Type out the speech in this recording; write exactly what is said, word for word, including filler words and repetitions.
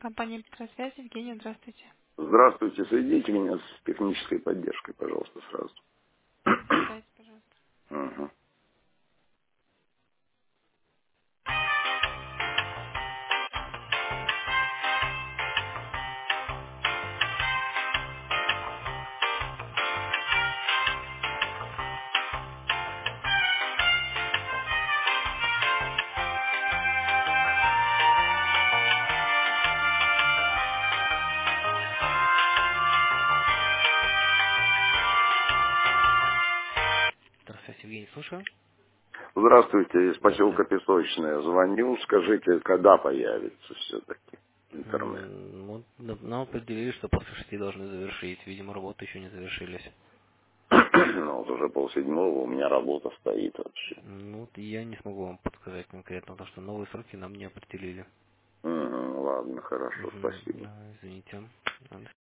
Компания Петросвязь, Евгения, здравствуйте. Здравствуйте, соедините меня с технической поддержкой, пожалуйста, сразу. Дождайтесь, пожалуйста. Мгм. Здравствуйте, Евгений, слушаю. Здравствуйте, из Здравствуйте. поселка Песочная. Звоню, скажите, когда появится все-таки интернет? М, Вот д- нам определили, что после шести должны завершить. Видимо, работы еще не завершились. Ну, вот уже полседьмого, у меня работа стоит вообще. Ну, вот я не смогу вам подсказать конкретно, потому что новые сроки нам не определили. Мгм, ладно, хорошо, Мгм, спасибо. да, извините.